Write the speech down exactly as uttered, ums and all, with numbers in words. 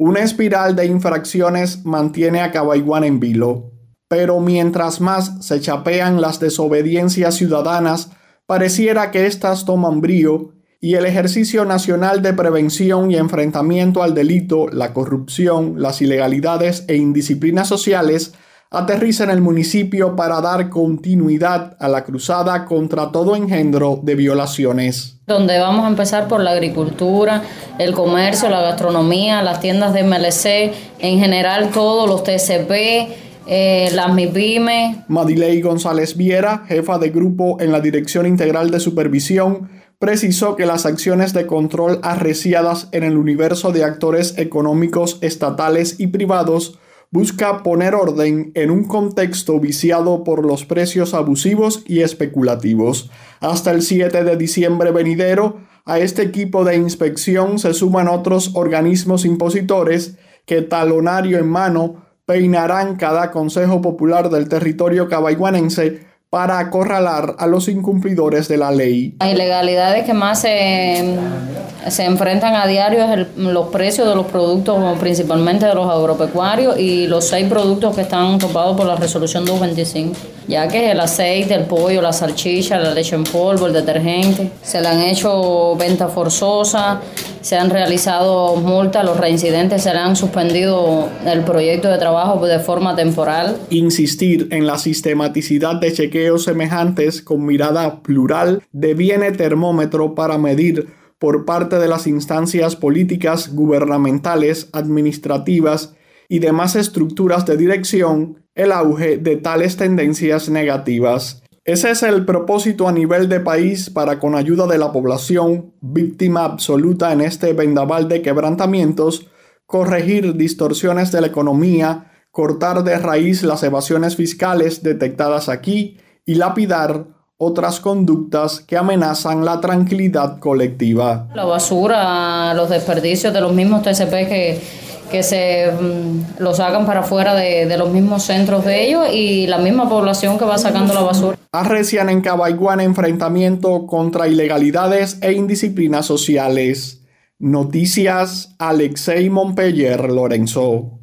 Una espiral de infracciones mantiene a Cabaiguán en vilo, pero mientras más se chapean las desobediencias ciudadanas, pareciera que éstas toman brío y el ejercicio nacional de prevención y enfrentamiento al delito, la corrupción, las ilegalidades e indisciplinas sociales aterriza en el municipio para dar continuidad a la cruzada contra todo engendro de violaciones. Donde vamos a empezar por la agricultura, el comercio, la gastronomía, las tiendas de M L C, en general todos los T C P, eh, las MIPYME. Madilei González Viera, jefa de grupo en la Dirección Integral de Supervisión, precisó que las acciones de control arreciadas en el universo de actores económicos estatales y privados busca poner orden en un contexto viciado por los precios abusivos y especulativos. Hasta el siete de diciembre venidero, a este equipo de inspección se suman otros organismos impositores que, talonario en mano, peinarán cada consejo popular del territorio cabaiguanense para acorralar a los incumplidores de la ley. Las ilegalidades que más se, se enfrentan a diario es el, los precios de los productos, principalmente de los agropecuarios, y los seis productos que están topados por la resolución doscientos veinticinco, ya que es el aceite, el pollo, la salchicha, la leche en polvo, el detergente. Se le han hecho venta forzosa, se han realizado multas, los reincidentes se le han suspendido el proyecto de trabajo de forma temporal. Insistir en la sistematicidad de chequeos semejantes con mirada plural deviene termómetro para medir por parte de las instancias políticas, gubernamentales, administrativas y demás estructuras de dirección el auge de tales tendencias negativas. Ese es el propósito a nivel de país para, con ayuda de la población, víctima absoluta en este vendaval de quebrantamientos, corregir distorsiones de la economía, cortar de raíz las evasiones fiscales detectadas aquí y lapidar otras conductas que amenazan la tranquilidad colectiva. La basura, los desperdicios de los mismos T C P que, que se um, lo sacan para afuera de, de los mismos centros de ellos y la misma población que va sacando la basura. Arrecian en Cabaiguán enfrentamiento contra ilegalidades e indisciplinas sociales. Noticias Alexei Montpeller Lorenzo.